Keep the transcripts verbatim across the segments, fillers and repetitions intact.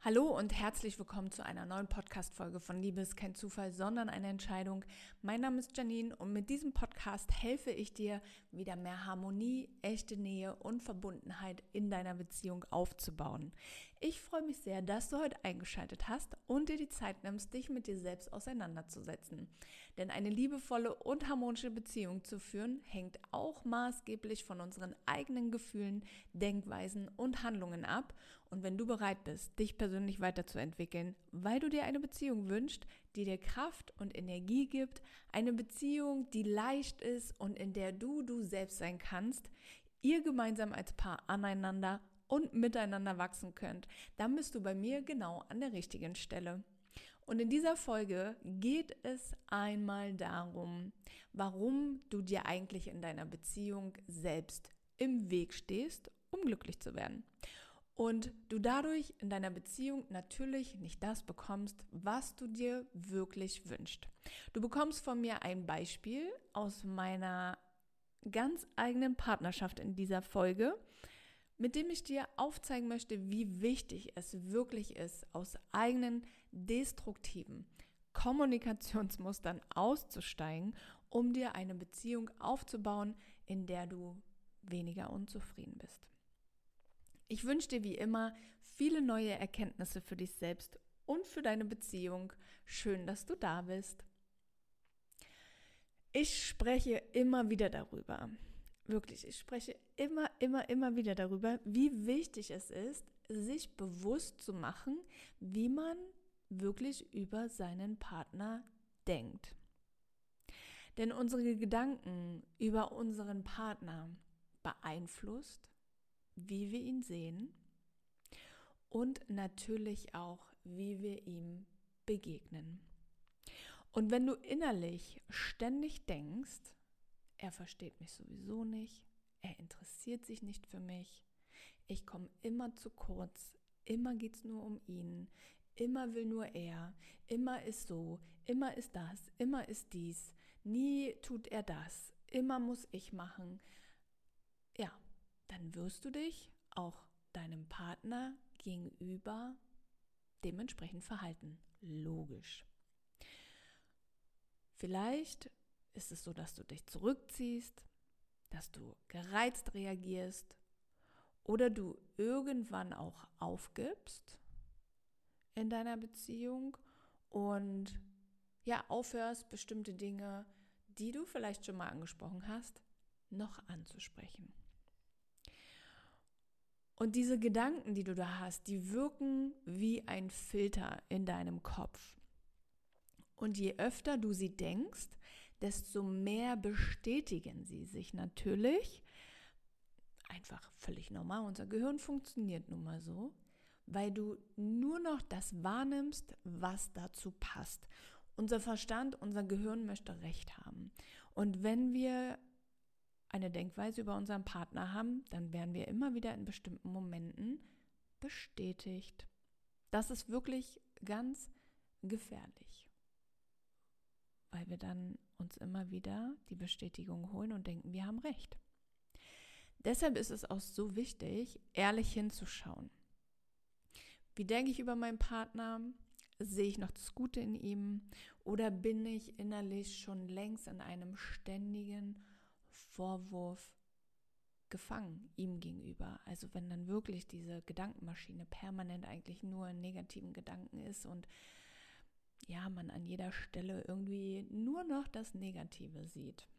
Hallo und herzlich willkommen zu einer neuen Podcast-Folge von Liebe ist kein Zufall, sondern eine Entscheidung. Mein Name ist Janine und mit diesem Podcast helfe ich dir, wieder mehr Harmonie, echte Nähe und Verbundenheit in deiner Beziehung aufzubauen. Ich freue mich sehr, dass du heute eingeschaltet hast und dir die Zeit nimmst, dich mit dir selbst auseinanderzusetzen. Denn eine liebevolle und harmonische Beziehung zu führen, hängt auch maßgeblich von unseren eigenen Gefühlen, Denkweisen und Handlungen ab. Und wenn du bereit bist, dich persönlich weiterzuentwickeln, weil du dir eine Beziehung wünschst, die dir Kraft und Energie gibt, eine Beziehung, die leicht ist und in der du du selbst sein kannst, ihr gemeinsam als Paar aneinander und miteinander wachsen könnt, dann bist du bei mir genau an der richtigen Stelle. Und in dieser Folge geht es einmal darum, warum du dir eigentlich in deiner Beziehung selbst im Weg stehst, um glücklich zu werden. Und du dadurch in deiner Beziehung natürlich nicht das bekommst, was du dir wirklich wünschst. Du bekommst von mir ein Beispiel aus meiner ganz eigenen Partnerschaft in dieser Folge, mit dem ich dir aufzeigen möchte, wie wichtig es wirklich ist, aus eigenen destruktiven Kommunikationsmustern auszusteigen, um dir eine Beziehung aufzubauen, in der du weniger unzufrieden bist. Ich wünsche dir wie immer viele neue Erkenntnisse für dich selbst und für deine Beziehung. Schön, dass du da bist. Ich spreche immer wieder darüber, wirklich, ich spreche immer, immer, immer wieder darüber, wie wichtig es ist, sich bewusst zu machen, wie man wirklich über seinen Partner denkt. Denn unsere Gedanken über unseren Partner beeinflusst, wie wir ihn sehen und natürlich auch, wie wir ihm begegnen. Und wenn du innerlich ständig denkst, er versteht mich sowieso nicht, er interessiert sich nicht für mich, ich komme immer zu kurz, immer geht es nur um ihn, immer will nur er, immer ist so, immer ist das, immer ist dies, nie tut er das, immer muss ich machen, ja, dann wirst du dich auch deinem Partner gegenüber dementsprechend verhalten. Logisch. Vielleicht ist es so, dass du dich zurückziehst, dass du gereizt reagierst oder du irgendwann auch aufgibst in deiner Beziehung und ja, aufhörst, bestimmte Dinge, die du vielleicht schon mal angesprochen hast, noch anzusprechen. Und diese Gedanken, die du da hast, die wirken wie ein Filter in deinem Kopf. Und je öfter du sie denkst, desto mehr bestätigen sie sich natürlich. Einfach völlig normal, unser Gehirn funktioniert nun mal so, weil du nur noch das wahrnimmst, was dazu passt. Unser Verstand, unser Gehirn möchte Recht haben. Und wenn wir eine Denkweise über unseren Partner haben, dann werden wir immer wieder in bestimmten Momenten bestätigt. Das ist wirklich ganz gefährlich, weil wir dann uns immer wieder die Bestätigung holen und denken, wir haben recht. Deshalb ist es auch so wichtig, ehrlich hinzuschauen. Wie denke ich über meinen Partner? Sehe ich noch das Gute in ihm? Oder bin ich innerlich schon längst in einem ständigen Vorwurf gefangen ihm gegenüber? Also wenn dann wirklich diese Gedankenmaschine permanent eigentlich nur in negativen Gedanken ist und ja, man an jeder Stelle irgendwie nur noch das Negative sieht.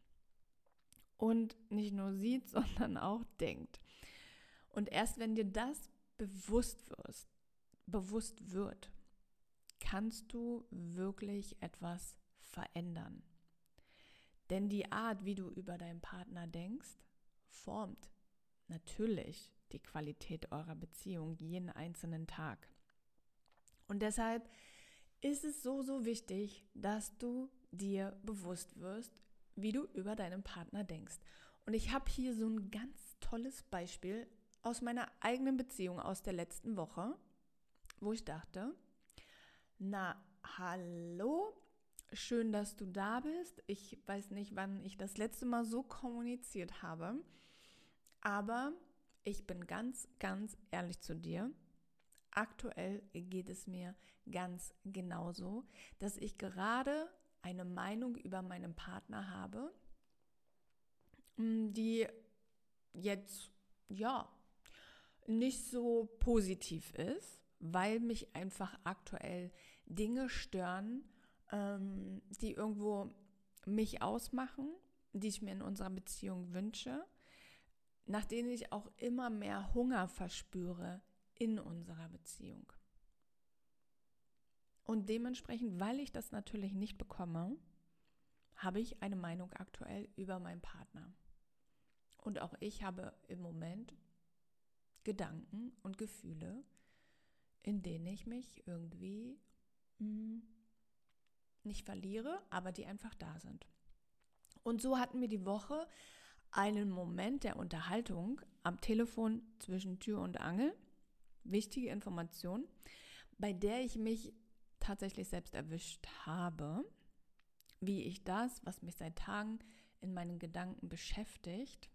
Und nicht nur sieht, sondern auch denkt. Und erst wenn dir das bewusst wirst, bewusst wird, kannst du wirklich etwas verändern. Denn die Art, wie du über deinen Partner denkst, formt natürlich die Qualität eurer Beziehung jeden einzelnen Tag. Und deshalb ist es so, so wichtig, dass du dir bewusst wirst, wie du über deinen Partner denkst. Und ich habe hier so ein ganz tolles Beispiel aus meiner eigenen Beziehung aus der letzten Woche, wo ich dachte, na, hallo, schön, dass du da bist. Ich weiß nicht, wann ich das letzte Mal so kommuniziert habe, aber ich bin ganz, ganz ehrlich zu dir. aktuell geht es mir ganz genauso, dass ich gerade eine Meinung über meinen Partner habe, die jetzt, ja, nicht so positiv ist, weil mich einfach aktuell Dinge stören, ähm, die irgendwo mich ausmachen, die ich mir in unserer Beziehung wünsche, nach denen ich auch immer mehr Hunger verspüre in unserer Beziehung. Und dementsprechend, weil ich das natürlich nicht bekomme, habe ich eine Meinung aktuell über meinen Partner. Und auch ich habe im Moment Gedanken und Gefühle, in denen ich mich irgendwie mh, nicht verliere, aber die einfach da sind. Und so hatten wir die Woche einen Moment der Unterhaltung am Telefon zwischen Tür und Angel, wichtige Information, bei der ich mich tatsächlich selbst erwischt habe, wie ich das, was mich seit Tagen in meinen Gedanken beschäftigt,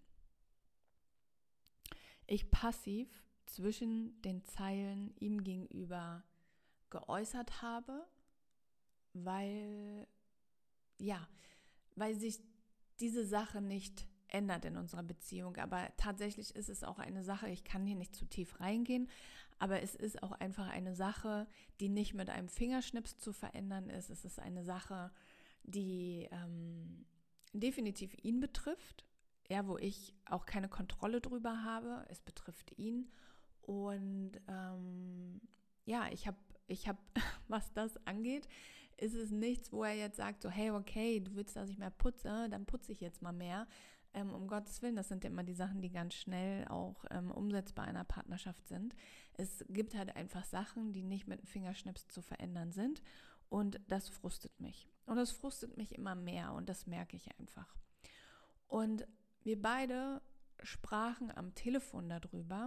ich passiv zwischen den Zeilen ihm gegenüber geäußert habe, weil, ja, weil sich diese Sache nicht ändert in unserer Beziehung. Aber tatsächlich ist es auch eine Sache, ich kann hier nicht zu tief reingehen, aber es ist auch einfach eine Sache, die nicht mit einem Fingerschnips zu verändern ist. Es ist eine Sache, die ähm, definitiv ihn betrifft, ja, wo ich auch keine Kontrolle drüber habe. Es betrifft ihn und ähm, ja, ich habe, ich habe, was das angeht, ist es nichts, wo er jetzt sagt, so hey, okay, du willst, dass ich mehr putze, dann putze ich jetzt mal mehr. Ähm, um Gottes Willen, das sind ja immer die Sachen, die ganz schnell auch ähm, umsetzbar in einer Partnerschaft sind. Es gibt halt einfach Sachen, die nicht mit einem Fingerschnips zu verändern sind und das frustet mich. Und das frustet mich immer mehr und das merke ich einfach. Und wir beide sprachen am Telefon darüber,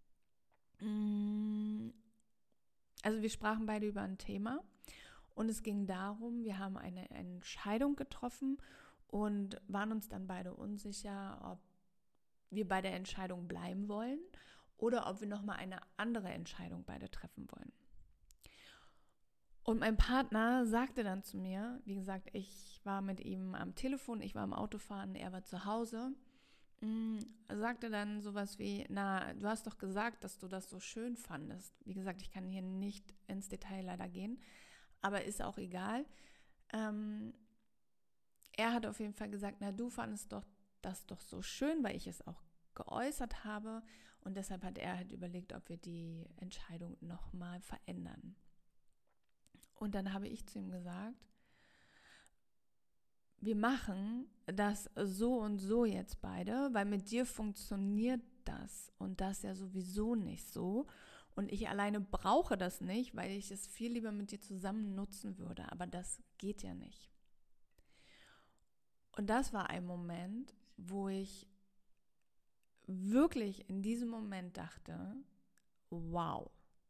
also wir sprachen beide über ein Thema und es ging darum, wir haben eine Entscheidung getroffen und waren uns dann beide unsicher, ob wir bei der Entscheidung bleiben wollen oder ob wir nochmal eine andere Entscheidung beide treffen wollen. Und mein Partner sagte dann zu mir, wie gesagt, ich war mit ihm am Telefon, ich war am Autofahren, er war zu Hause, Er sagte dann sowas wie, na, du hast doch gesagt, dass du das so schön fandest. Wie gesagt, ich kann hier nicht ins Detail leider gehen, aber ist auch egal. Ähm, er hat auf jeden Fall gesagt, na, du fandest doch das doch so schön, weil ich es auch geäußert habe und deshalb hat er halt überlegt, ob wir die Entscheidung nochmal verändern. Und dann habe ich zu ihm gesagt, wir machen das so und so jetzt beide, weil mit dir funktioniert das und das ja sowieso nicht so. Und ich alleine brauche das nicht, weil ich es viel lieber mit dir zusammen nutzen würde. Aber das geht ja nicht. Und das war ein Moment, wo ich wirklich in diesem Moment dachte, wow,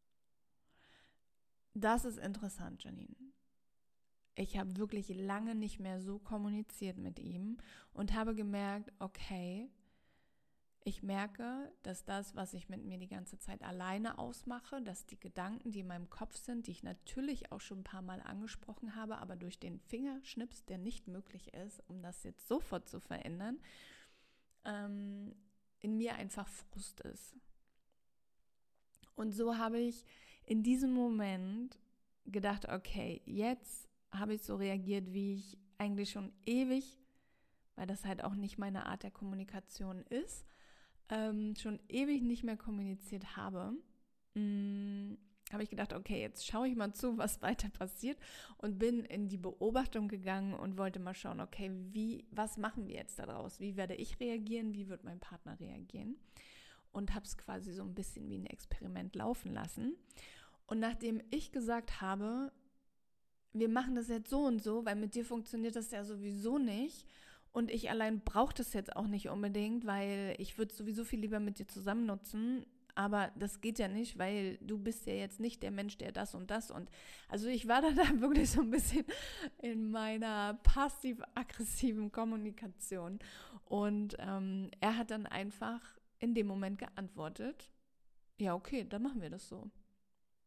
das ist interessant, Janine. Ich habe wirklich lange nicht mehr so kommuniziert mit ihm und habe gemerkt, okay, ich merke, dass das, was ich mit mir die ganze Zeit alleine ausmache, dass die Gedanken, die in meinem Kopf sind, die ich natürlich auch schon ein paar Mal angesprochen habe, aber durch den Fingerschnips, der nicht möglich ist, um das jetzt sofort zu verändern, ähm, in mir einfach Frust ist. Und so habe ich in diesem Moment gedacht, okay, jetzt habe ich so reagiert, wie ich eigentlich schon ewig, weil das halt auch nicht meine Art der Kommunikation ist, ähm, schon ewig nicht mehr kommuniziert habe, mh, habe ich gedacht, okay, jetzt schaue ich mal zu, was weiter passiert und bin in die Beobachtung gegangen und wollte mal schauen, okay, wie, was machen wir jetzt daraus? Wie werde ich reagieren? Wie wird mein Partner reagieren? Und habe es quasi so ein bisschen wie ein Experiment laufen lassen. Und nachdem ich gesagt habe, wir machen das jetzt so und so, weil mit dir funktioniert das ja sowieso nicht und ich allein brauche das jetzt auch nicht unbedingt, weil ich würde sowieso viel lieber mit dir zusammen nutzen, aber das geht ja nicht, weil du bist ja jetzt nicht der Mensch, der das und das und also ich war dann da wirklich so ein bisschen in meiner passiv-aggressiven Kommunikation und ähm, er hat dann einfach in dem Moment geantwortet, ja okay, dann machen wir das so.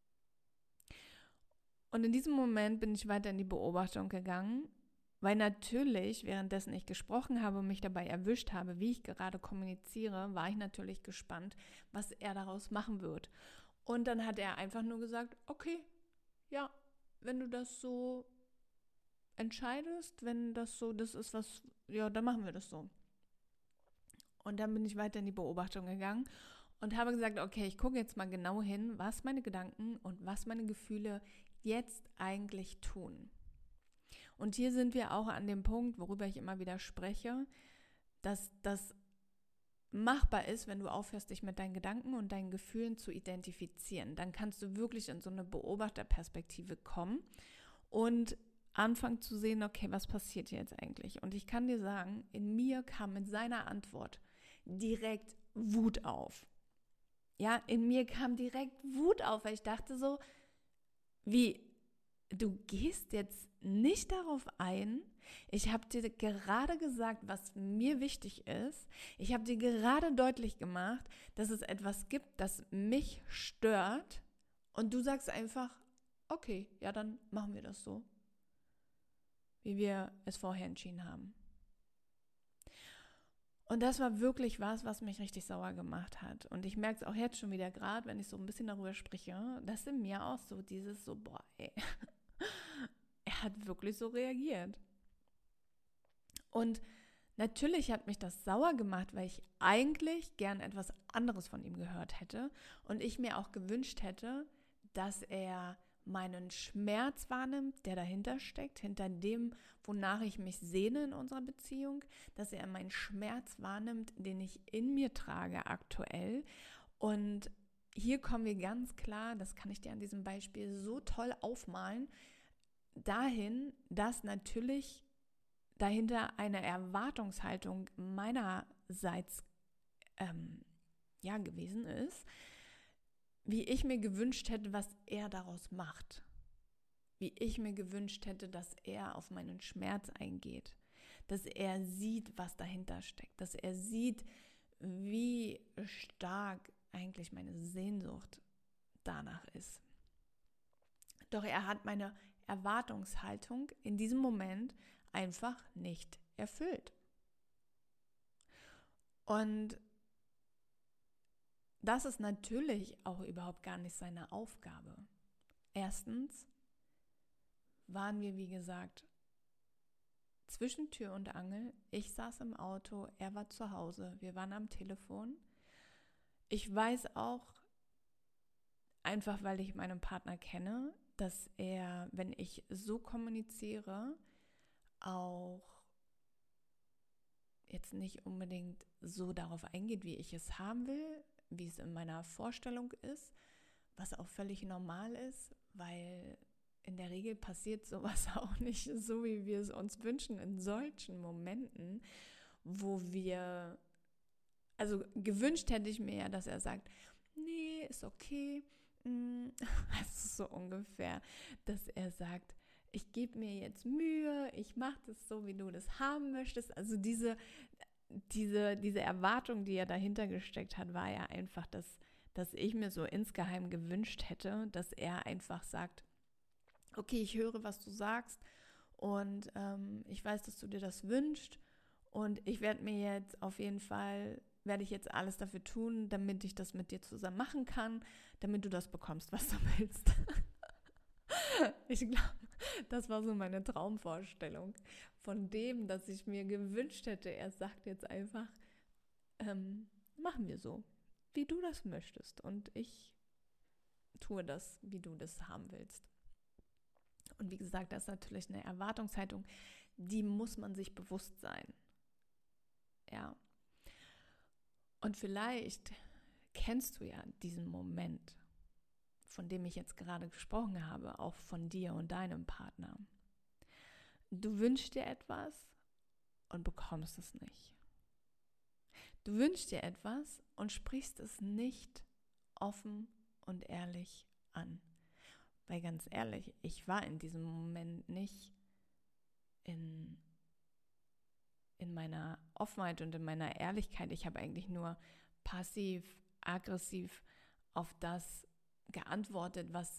Und in diesem Moment bin ich weiter in die Beobachtung gegangen, weil natürlich, währenddessen ich gesprochen habe und mich dabei erwischt habe, wie ich gerade kommuniziere, war ich natürlich gespannt, was er daraus machen wird. Und dann hat er einfach nur gesagt, okay, ja, wenn du das so entscheidest, wenn das so das ist, was, ja, dann machen wir das so. Und dann bin ich weiter in die Beobachtung gegangen und habe gesagt, okay, ich gucke jetzt mal genau hin, was meine Gedanken und was meine Gefühle jetzt eigentlich tun. Und hier sind wir auch an dem Punkt, worüber ich immer wieder spreche, dass das machbar ist, wenn du aufhörst, dich mit deinen Gedanken und deinen Gefühlen zu identifizieren. Dann kannst du wirklich in so eine Beobachterperspektive kommen und anfangen zu sehen, okay, was passiert hier jetzt eigentlich? Und ich kann dir sagen, in mir kam mit seiner Antwort direkt Wut auf. Ja, in mir kam direkt Wut auf, weil ich dachte so, wie, du gehst jetzt nicht darauf ein. Ich habe dir gerade gesagt, was mir wichtig ist. Ich habe dir gerade deutlich gemacht, dass es etwas gibt, das mich stört. Und du sagst einfach, okay, ja, dann machen wir das so, wie wir es vorher entschieden haben. Und das war wirklich was, was mich richtig sauer gemacht hat. Und ich merke es auch jetzt schon wieder, gerade wenn ich so ein bisschen darüber spreche, dass in mir auch so dieses so, boah, ey, er hat wirklich so reagiert. Und natürlich hat mich das sauer gemacht, weil ich eigentlich gern etwas anderes von ihm gehört hätte und ich mir auch gewünscht hätte, dass er meinen Schmerz wahrnimmt, der dahinter steckt, hinter dem, wonach ich mich sehne in unserer Beziehung, dass er meinen Schmerz wahrnimmt, den ich in mir trage aktuell. Und hier kommen wir ganz klar, das kann ich dir an diesem Beispiel so toll aufmalen, dahin, dass natürlich dahinter eine Erwartungshaltung meinerseits ähm, ja, gewesen ist, wie ich mir gewünscht hätte, was er daraus macht. Wie ich mir gewünscht hätte, dass er auf meinen Schmerz eingeht. Dass er sieht, was dahinter steckt. Dass er sieht, wie stark eigentlich meine Sehnsucht danach ist. Doch er hat meine Erwartungshaltung in diesem Moment einfach nicht erfüllt. Und das ist natürlich auch überhaupt gar nicht seine Aufgabe. Erstens waren wir, wie gesagt, zwischen Tür und Angel. Ich saß im Auto, er war zu Hause, wir waren am Telefon. Ich weiß auch, einfach weil ich meinen Partner kenne, dass er, wenn ich so kommuniziere, auch jetzt nicht unbedingt so darauf eingeht, wie ich es haben will, wie es in meiner Vorstellung ist, was auch völlig normal ist, weil in der Regel passiert sowas auch nicht so, wie wir es uns wünschen, in solchen Momenten, wo wir, also gewünscht hätte ich mir ja, dass er sagt, nee, ist okay, also so ungefähr, dass er sagt, ich gebe mir jetzt Mühe, ich mache das so, wie du das haben möchtest, also diese Diese, diese Erwartung, die er dahinter gesteckt hat, war ja einfach, dass, dass ich mir so insgeheim gewünscht hätte, dass er einfach sagt, okay, ich höre, was du sagst und ähm, ich weiß, dass du dir das wünschst und ich werde mir jetzt auf jeden Fall, werde ich jetzt alles dafür tun, damit ich das mit dir zusammen machen kann, damit du das bekommst, was du willst. Ich glaube, das war so meine Traumvorstellung von dem, dass ich mir gewünscht hätte, er sagt jetzt einfach, ähm, machen wir so, wie du das möchtest und ich tue das, wie du das haben willst. Und wie gesagt, das ist natürlich eine Erwartungshaltung, die muss man sich bewusst sein. Ja. Und vielleicht kennst du ja diesen Moment, von dem ich jetzt gerade gesprochen habe, auch von dir und deinem Partner. Du wünschst dir etwas und bekommst es nicht. Du wünschst dir etwas und sprichst es nicht offen und ehrlich an. Weil ganz ehrlich, ich war in diesem Moment nicht in, in meiner Offenheit und in meiner Ehrlichkeit. Ich habe eigentlich nur passiv, aggressiv auf das geantwortet, was,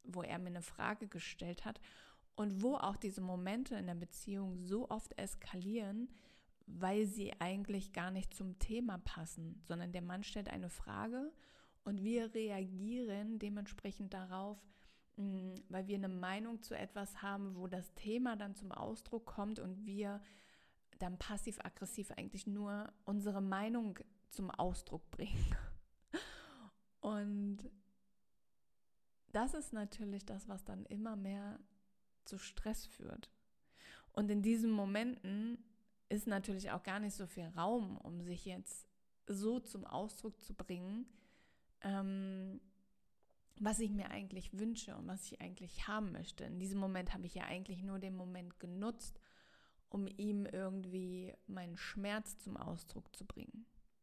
wo er mir eine Frage gestellt hat und wo auch diese Momente in der Beziehung so oft eskalieren, weil sie eigentlich gar nicht zum Thema passen, sondern der Mann stellt eine Frage und wir reagieren dementsprechend darauf, weil wir eine Meinung zu etwas haben, wo das Thema dann zum Ausdruck kommt und wir dann passiv-aggressiv eigentlich nur unsere Meinung zum Ausdruck bringen. Und das ist natürlich das, was dann immer mehr zu Stress führt. Und in diesen Momenten ist natürlich auch gar nicht so viel Raum, um sich jetzt so zum Ausdruck zu bringen, ähm, was ich mir eigentlich wünsche und was ich eigentlich haben möchte. In diesem Moment habe ich ja eigentlich nur den Moment genutzt, um ihm irgendwie meinen Schmerz zum Ausdruck zu bringen.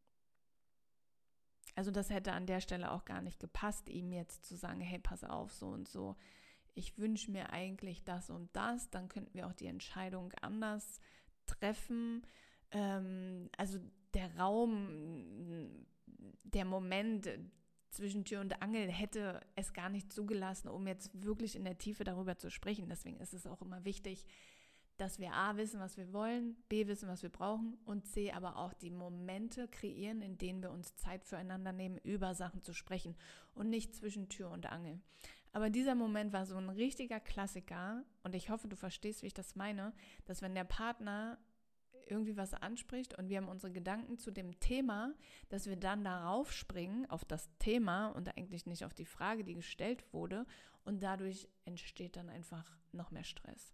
Also das hätte an der Stelle auch gar nicht gepasst, ihm jetzt zu sagen, hey, pass auf, so und so, ich wünsche mir eigentlich das und das, dann könnten wir auch die Entscheidung anders treffen. Ähm, also der Raum, der Moment zwischen Tür und Angel hätte es gar nicht zugelassen, um jetzt wirklich in der Tiefe darüber zu sprechen. Deswegen ist es auch immer wichtig, dass wir A, wissen, was wir wollen, B, wissen, was wir brauchen und C, aber auch die Momente kreieren, in denen wir uns Zeit füreinander nehmen, über Sachen zu sprechen und nicht zwischen Tür und Angel. Aber dieser Moment war so ein richtiger Klassiker und ich hoffe, du verstehst, wie ich das meine, dass wenn der Partner irgendwie was anspricht und wir haben unsere Gedanken zu dem Thema, dass wir dann darauf springen, auf das Thema und eigentlich nicht auf die Frage, die gestellt wurde und dadurch entsteht dann einfach noch mehr Stress.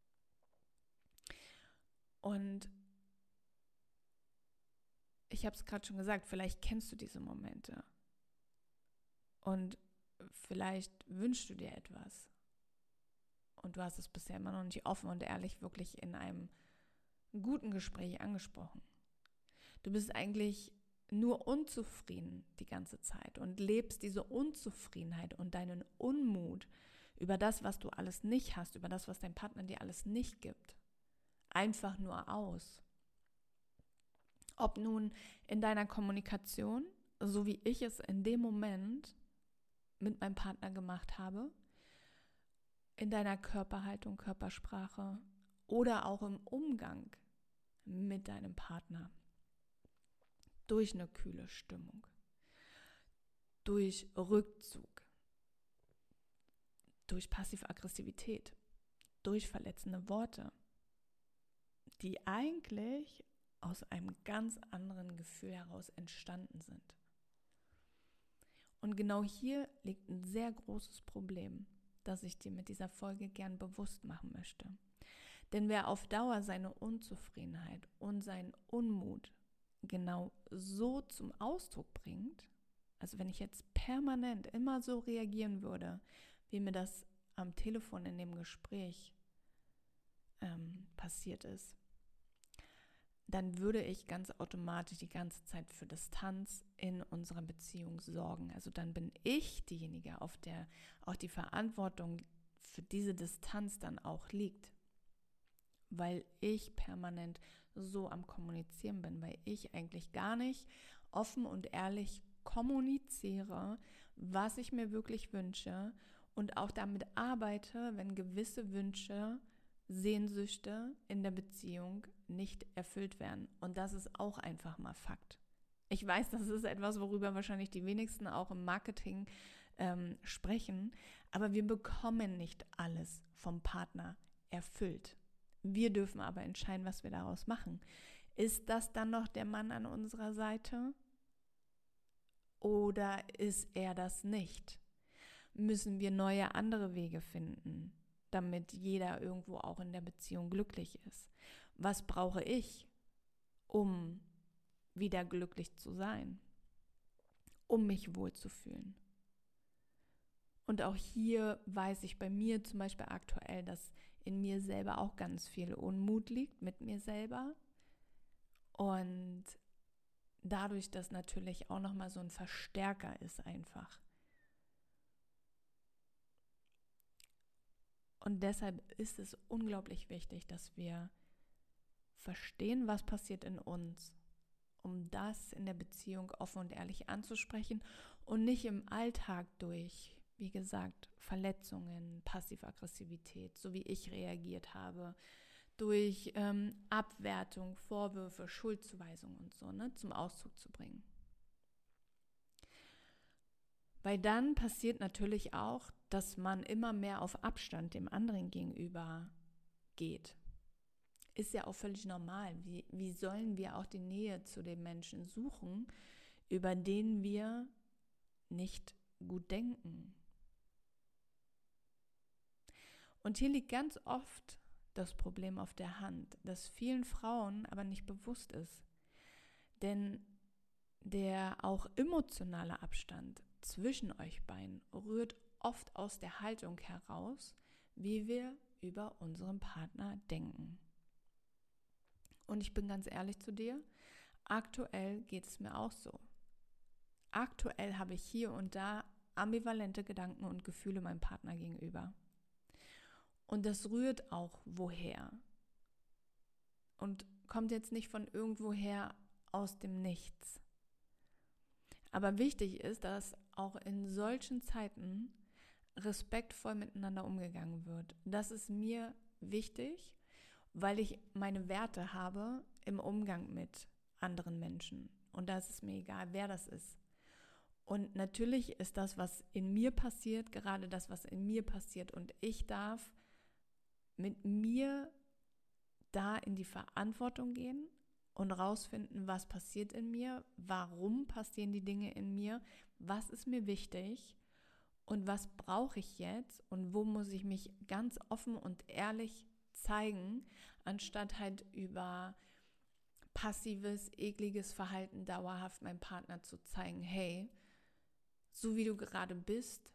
Und ich habe es gerade schon gesagt, vielleicht kennst du diese Momente und vielleicht wünschst du dir etwas und du hast es bisher immer noch nicht offen und ehrlich wirklich in einem guten Gespräch angesprochen. Du bist eigentlich nur unzufrieden die ganze Zeit und lebst diese Unzufriedenheit und deinen Unmut über das, was du alles nicht hast, über das, was dein Partner dir alles nicht gibt, einfach nur aus. Ob nun in deiner Kommunikation, so wie ich es in dem Moment mit meinem Partner gemacht habe, in deiner Körperhaltung, Körpersprache oder auch im Umgang mit deinem Partner. Durch eine kühle Stimmung, durch Rückzug, durch Passiv-Aggressivität, durch verletzende Worte, die eigentlich aus einem ganz anderen Gefühl heraus entstanden sind. Und genau hier liegt ein sehr großes Problem, das ich dir mit dieser Folge gern bewusst machen möchte. Denn wer auf Dauer seine Unzufriedenheit und seinen Unmut genau so zum Ausdruck bringt, also wenn ich jetzt permanent immer so reagieren würde, wie mir das am Telefon in dem Gespräch ähm, passiert ist, dann würde ich ganz automatisch die ganze Zeit für Distanz in unserer Beziehung sorgen. Also dann bin ich diejenige, auf der auch die Verantwortung für diese Distanz dann auch liegt. Weil ich permanent so am Kommunizieren bin, weil ich eigentlich gar nicht offen und ehrlich kommuniziere, was ich mir wirklich wünsche und auch damit arbeite, wenn gewisse Wünsche, Sehnsüchte in der Beziehung nicht erfüllt werden. Und das ist auch einfach mal Fakt. Ich weiß, das ist etwas, worüber wahrscheinlich die wenigsten auch im Marketing ähm, sprechen, aber wir bekommen nicht alles vom Partner erfüllt. Wir dürfen aber entscheiden, was wir daraus machen. Ist das dann noch der Mann an unserer Seite? Oder ist er das nicht? Müssen wir neue, andere Wege finden, damit jeder irgendwo auch in der Beziehung glücklich ist? Was brauche ich, um wieder glücklich zu sein? Um mich wohlzufühlen? Und auch hier weiß ich bei mir zum Beispiel aktuell, dass in mir selber auch ganz viel Unmut liegt mit mir selber. Und dadurch, dass natürlich auch nochmal so ein Verstärker ist einfach. Und deshalb ist es unglaublich wichtig, dass wir verstehen, was passiert in uns, um das in der Beziehung offen und ehrlich anzusprechen und nicht im Alltag durch, wie gesagt, Verletzungen, Passiv-Aggressivität, so wie ich reagiert habe, durch ähm, Abwertung, Vorwürfe, Schuldzuweisung und so, ne, zum Ausdruck zu bringen. Weil dann passiert natürlich auch, dass man immer mehr auf Abstand dem anderen gegenüber geht. Ist ja auch völlig normal. Wie, wie sollen wir auch die Nähe zu den Menschen suchen, über den wir nicht gut denken? Und hier liegt ganz oft das Problem auf der Hand, das vielen Frauen aber nicht bewusst ist. Denn der auch emotionale Abstand zwischen euch beiden rührt oft aus der Haltung heraus, wie wir über unseren Partner denken. Und ich bin ganz ehrlich zu dir, aktuell geht es mir auch so. Aktuell habe ich hier und da ambivalente Gedanken und Gefühle meinem Partner gegenüber. Und das rührt auch woher. Und kommt jetzt nicht von irgendwoher aus dem Nichts. Aber wichtig ist, dass auch in solchen Zeiten respektvoll miteinander umgegangen wird. Das ist mir wichtig, weil ich meine Werte habe im Umgang mit anderen Menschen. Und da ist es mir egal, wer das ist. Und natürlich ist das, was in mir passiert, gerade das, was in mir passiert. Und ich darf mit mir da in die Verantwortung gehen und rausfinden, was passiert in mir, warum passieren die Dinge in mir, was ist mir wichtig und was brauche ich jetzt und wo muss ich mich ganz offen und ehrlich zeigen, anstatt halt über passives, ekliges Verhalten dauerhaft meinem Partner zu zeigen, hey, so wie du gerade bist,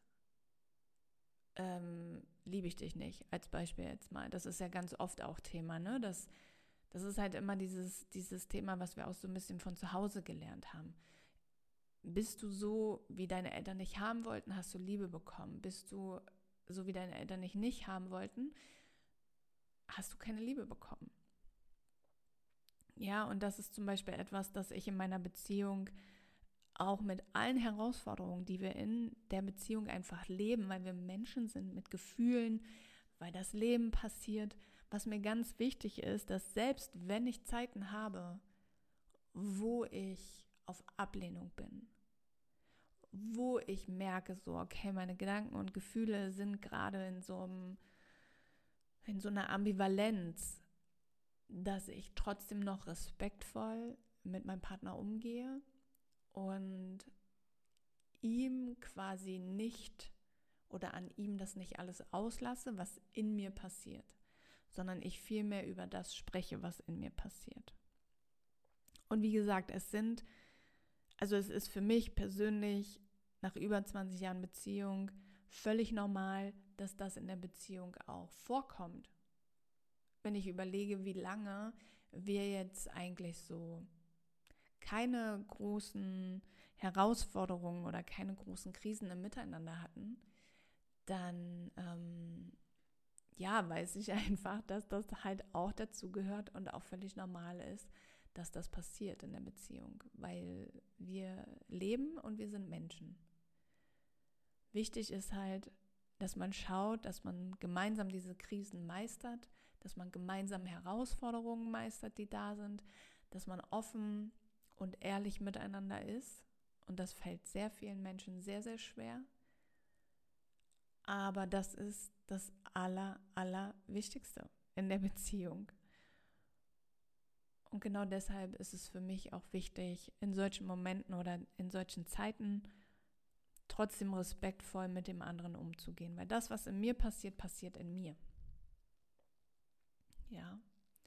ähm, liebe ich dich nicht, als Beispiel jetzt mal. Das ist ja ganz oft auch Thema, ne? Das, das ist halt immer dieses, dieses Thema, was wir auch so ein bisschen von zu Hause gelernt haben. Bist du so, wie deine Eltern dich haben wollten, hast du Liebe bekommen. Bist du so, wie deine Eltern dich nicht haben wollten, hast du keine Liebe bekommen. Ja, und das ist zum Beispiel etwas, das ich in meiner Beziehung auch mit allen Herausforderungen, die wir in der Beziehung einfach leben, weil wir Menschen sind mit Gefühlen, weil das Leben passiert, was mir ganz wichtig ist, dass selbst wenn ich Zeiten habe, wo ich auf Ablehnung bin, wo ich merke, so, okay, meine Gedanken und Gefühle sind gerade in so einem, in so einer Ambivalenz, dass ich trotzdem noch respektvoll mit meinem Partner umgehe und ihm quasi nicht oder an ihm das nicht alles auslasse, was in mir passiert, sondern ich vielmehr über das spreche, was in mir passiert. Und wie gesagt, es sind, also es ist für mich persönlich nach über zwanzig Jahren Beziehung völlig normal, dass das in der Beziehung auch vorkommt. Wenn ich überlege, wie lange wir jetzt eigentlich so keine großen Herausforderungen oder keine großen Krisen im Miteinander hatten, dann ähm, ja, weiß ich einfach, dass das halt auch dazu gehört und auch völlig normal ist, dass das passiert in der Beziehung, weil wir leben und wir sind Menschen. Wichtig ist halt, dass man schaut, dass man gemeinsam diese Krisen meistert, dass man gemeinsam Herausforderungen meistert, die da sind, dass man offen und ehrlich miteinander ist. Und das fällt sehr vielen Menschen sehr, sehr schwer. Aber das ist das Aller, Allerwichtigste in der Beziehung. Und genau deshalb ist es für mich auch wichtig, in solchen Momenten oder in solchen Zeiten trotzdem respektvoll mit dem anderen umzugehen. Weil das, was in mir passiert, passiert in mir. Ja.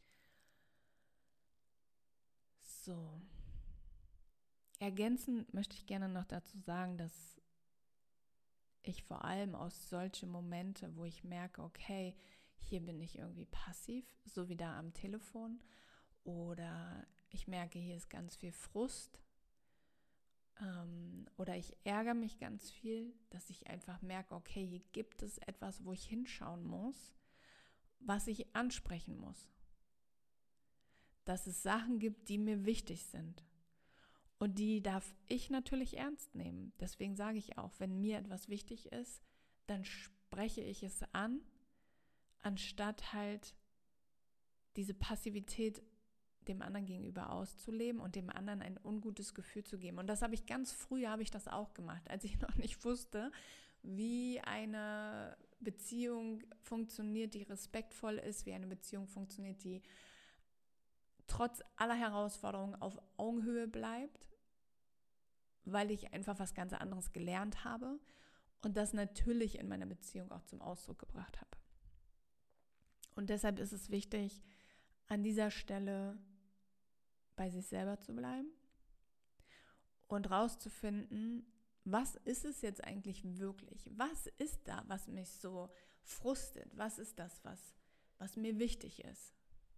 So. Ergänzend möchte ich gerne noch dazu sagen, dass ich vor allem aus solchen Momenten, wo ich merke, okay, hier bin ich irgendwie passiv, so wie da am Telefon, oder ich merke, hier ist ganz viel Frust, ähm, oder ich ärgere mich ganz viel, dass ich einfach merke, okay, hier gibt es etwas, wo ich hinschauen muss, was ich ansprechen muss. Dass es Sachen gibt, die mir wichtig sind. Und die darf ich natürlich ernst nehmen. Deswegen sage ich auch, wenn mir etwas wichtig ist, dann spreche ich es an, anstatt halt diese Passivität dem anderen gegenüber auszuleben und dem anderen ein ungutes Gefühl zu geben. Und das habe ich ganz früh, habe ich das auch gemacht, als ich noch nicht wusste, wie eine Beziehung funktioniert, die respektvoll ist, wie eine Beziehung funktioniert, die trotz aller Herausforderungen auf Augenhöhe bleibt, weil ich einfach was ganz anderes gelernt habe und das natürlich in meiner Beziehung auch zum Ausdruck gebracht habe. Und deshalb ist es wichtig, an dieser Stelle bei sich selber zu bleiben und rauszufinden, was ist es jetzt eigentlich wirklich? Was ist da, was mich so frustet? Was ist das, was, was mir wichtig ist?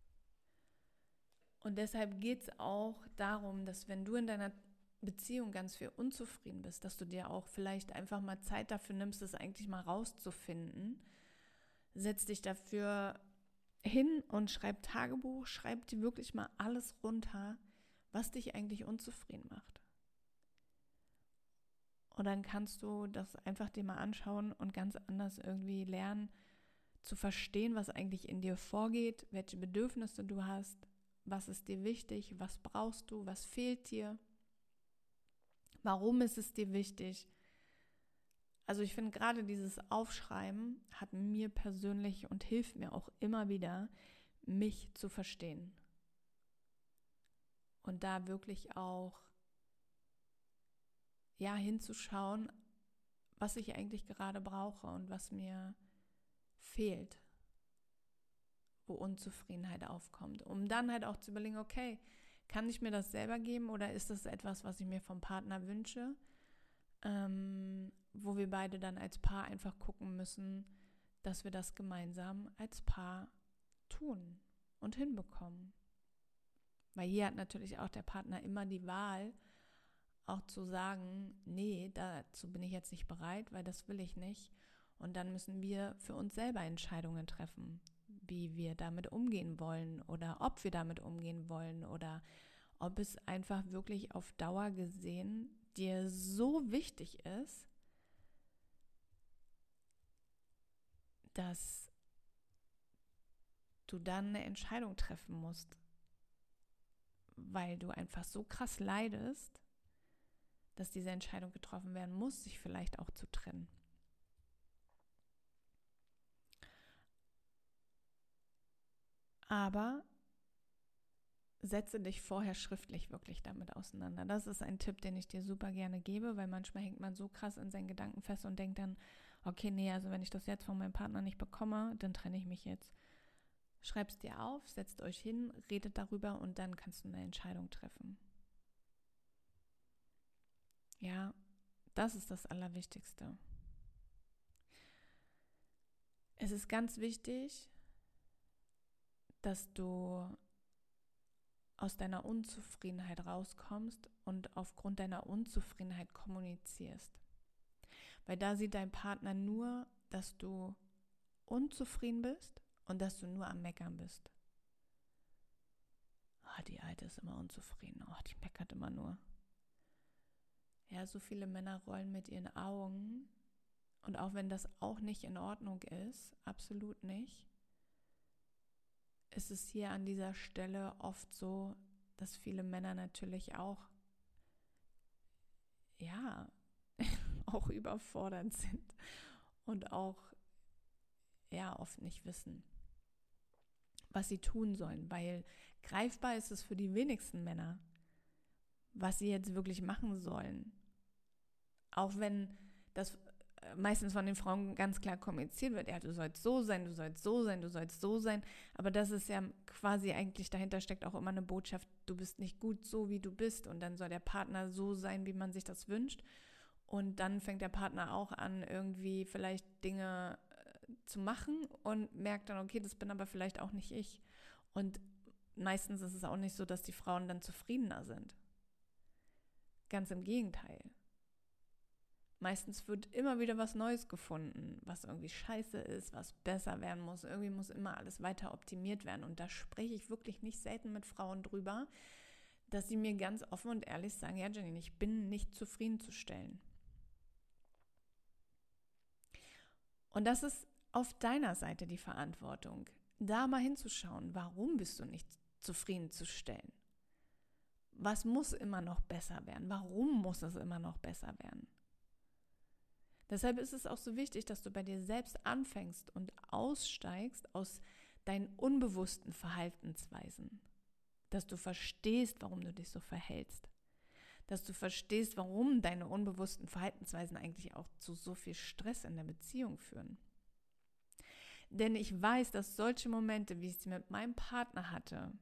Und deshalb geht es auch darum, dass wenn du in deiner Beziehung ganz viel unzufrieden bist, dass du dir auch vielleicht einfach mal Zeit dafür nimmst, das eigentlich mal rauszufinden. Setz dich dafür hin und schreib Tagebuch, schreib dir wirklich mal alles runter, was dich eigentlich unzufrieden macht. Und dann kannst du das einfach dir mal anschauen und ganz anders irgendwie lernen, zu verstehen, was eigentlich in dir vorgeht, welche Bedürfnisse du hast, was ist dir wichtig, was brauchst du, was fehlt dir, warum ist es dir wichtig. Also ich finde gerade dieses Aufschreiben hat mir persönlich und hilft mir auch immer wieder, mich zu verstehen. Und da wirklich auch ja, hinzuschauen, was ich eigentlich gerade brauche und was mir fehlt, wo Unzufriedenheit aufkommt. Um dann halt auch zu überlegen, okay, kann ich mir das selber geben oder ist das etwas, was ich mir vom Partner wünsche, ähm, wo wir beide dann als Paar einfach gucken müssen, dass wir das gemeinsam als Paar tun und hinbekommen. Weil hier hat natürlich auch der Partner immer die Wahl, auch zu sagen, nee, dazu bin ich jetzt nicht bereit, weil das will ich nicht. Und dann müssen wir für uns selber Entscheidungen treffen, wie wir damit umgehen wollen oder ob wir damit umgehen wollen oder ob es einfach wirklich auf Dauer gesehen dir so wichtig ist, dass du dann eine Entscheidung treffen musst, weil du einfach so krass leidest, dass diese Entscheidung getroffen werden muss, sich vielleicht auch zu trennen. Aber setze dich vorher schriftlich wirklich damit auseinander. Das ist ein Tipp, den ich dir super gerne gebe, weil manchmal hängt man so krass in seinen Gedanken fest und denkt dann, okay, nee, also wenn ich das jetzt von meinem Partner nicht bekomme, dann trenne ich mich jetzt. Schreib es dir auf, setzt euch hin, redet darüber und dann kannst du eine Entscheidung treffen. Ja, das ist das Allerwichtigste. Es ist ganz wichtig, dass du aus deiner Unzufriedenheit rauskommst und aufgrund deiner Unzufriedenheit kommunizierst. Weil da sieht dein Partner nur, dass du unzufrieden bist und dass du nur am Meckern bist. Oh, die Alte ist immer unzufrieden. Oh, die meckert immer nur. Ja, so viele Männer rollen mit ihren Augen. Und auch wenn das auch nicht in Ordnung ist, absolut nicht, ist es hier an dieser Stelle oft so, dass viele Männer natürlich auch, ja, auch überfordert sind und auch, ja, oft nicht wissen, was sie tun sollen, weil greifbar ist es für die wenigsten Männer, was sie jetzt wirklich machen sollen. Auch wenn das meistens von den Frauen ganz klar kommuniziert wird, ja, du sollst so sein, du sollst so sein, du sollst so sein, aber das ist ja quasi eigentlich, dahinter steckt auch immer eine Botschaft, du bist nicht gut so, wie du bist und dann soll der Partner so sein, wie man sich das wünscht und dann fängt der Partner auch an, irgendwie vielleicht Dinge zu machen und merkt dann, okay, das bin aber vielleicht auch nicht ich und meistens ist es auch nicht so, dass die Frauen dann zufriedener sind. Ganz im Gegenteil. Meistens wird immer wieder was Neues gefunden, was irgendwie scheiße ist, was besser werden muss. Irgendwie muss immer alles weiter optimiert werden. Und da spreche ich wirklich nicht selten mit Frauen drüber, dass sie mir ganz offen und ehrlich sagen, ja Jenny, ich bin nicht zufriedenzustellen. Und das ist auf deiner Seite die Verantwortung, da mal hinzuschauen, warum bist du nicht zufriedenzustellen? Was muss immer noch besser werden? Warum muss es immer noch besser werden? Deshalb ist es auch so wichtig, dass du bei dir selbst anfängst und aussteigst aus deinen unbewussten Verhaltensweisen. Dass du verstehst, warum du dich so verhältst. Dass du verstehst, warum deine unbewussten Verhaltensweisen eigentlich auch zu so viel Stress in der Beziehung führen. Denn ich weiß, dass solche Momente, wie ich sie mit meinem Partner hatte,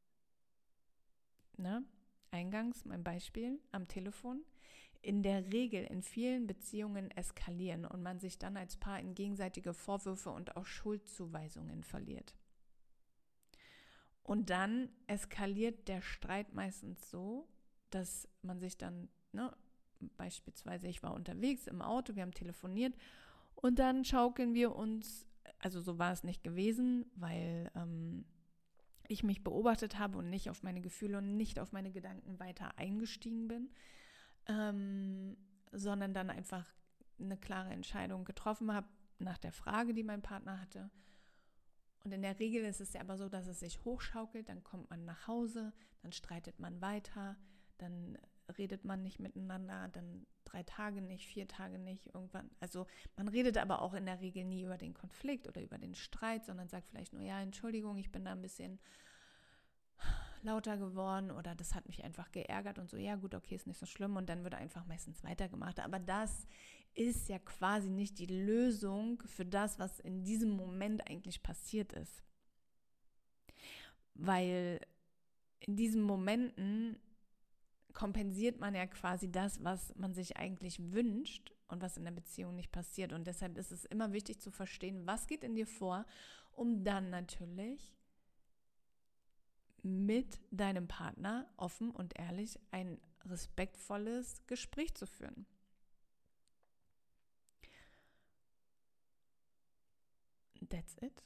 ne, eingangs mein Beispiel am Telefon, in der Regel in vielen Beziehungen eskalieren und man sich dann als Paar in gegenseitige Vorwürfe und auch Schuldzuweisungen verliert. Und dann eskaliert der Streit meistens so, dass man sich dann, ne, beispielsweise ich war unterwegs im Auto, wir haben telefoniert und dann schaukeln wir uns, also so war es nicht gewesen, weil ähm, ich mich beobachtet habe und nicht auf meine Gefühle und nicht auf meine Gedanken weiter eingestiegen bin, ähm, sondern dann einfach eine klare Entscheidung getroffen habe nach der Frage, die mein Partner hatte. Und in der Regel ist es ja aber so, dass es sich hochschaukelt, dann kommt man nach Hause, dann streitet man weiter, dann redet man nicht miteinander, dann drei Tage nicht, vier Tage nicht, irgendwann. Also man redet aber auch in der Regel nie über den Konflikt oder über den Streit, sondern sagt vielleicht nur, ja, Entschuldigung, ich bin da ein bisschen lauter geworden oder das hat mich einfach geärgert und so, ja gut, okay, ist nicht so schlimm und dann wird einfach meistens weitergemacht. Aber das ist ja quasi nicht die Lösung für das, was in diesem Moment eigentlich passiert ist. Weil in diesen Momenten kompensiert man ja quasi das, was man sich eigentlich wünscht und was in der Beziehung nicht passiert. Und deshalb ist es immer wichtig zu verstehen, was geht in dir vor, um dann natürlich mit deinem Partner offen und ehrlich ein respektvolles Gespräch zu führen. That's it.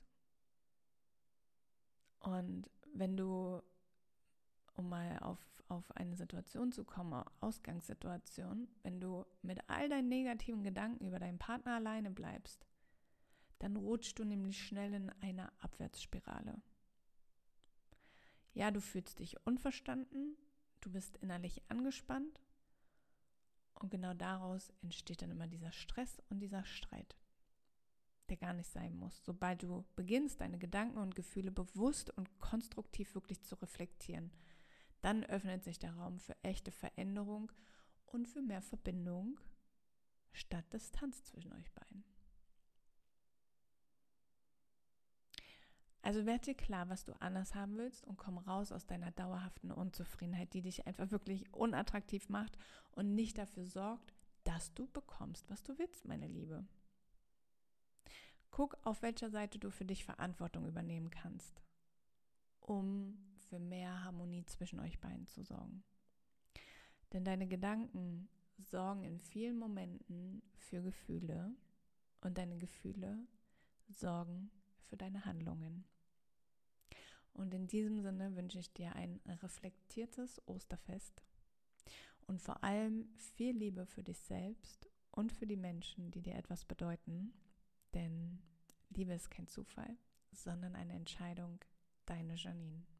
Und wenn du, um mal auf, auf eine Situation zu kommen, Ausgangssituation, wenn du mit all deinen negativen Gedanken über deinen Partner alleine bleibst, dann rutschst du nämlich schnell in eine Abwärtsspirale. Ja, du fühlst dich unverstanden, du bist innerlich angespannt und genau daraus entsteht dann immer dieser Stress und dieser Streit, der gar nicht sein muss. Sobald du beginnst, deine Gedanken und Gefühle bewusst und konstruktiv wirklich zu reflektieren, dann öffnet sich der Raum für echte Veränderung und für mehr Verbindung statt Distanz zwischen euch beiden. Also werd dir klar, was du anders haben willst und komm raus aus deiner dauerhaften Unzufriedenheit, die dich einfach wirklich unattraktiv macht und nicht dafür sorgt, dass du bekommst, was du willst, meine Liebe. Guck, auf welcher Seite du für dich Verantwortung übernehmen kannst, um für mehr Harmonie zwischen euch beiden zu sorgen. Denn deine Gedanken sorgen in vielen Momenten für Gefühle und deine Gefühle sorgen für deine Handlungen. Und in diesem Sinne wünsche ich dir ein reflektiertes Osterfest und vor allem viel Liebe für dich selbst und für die Menschen, die dir etwas bedeuten. Denn Liebe ist kein Zufall, sondern eine Entscheidung. Deine Janine.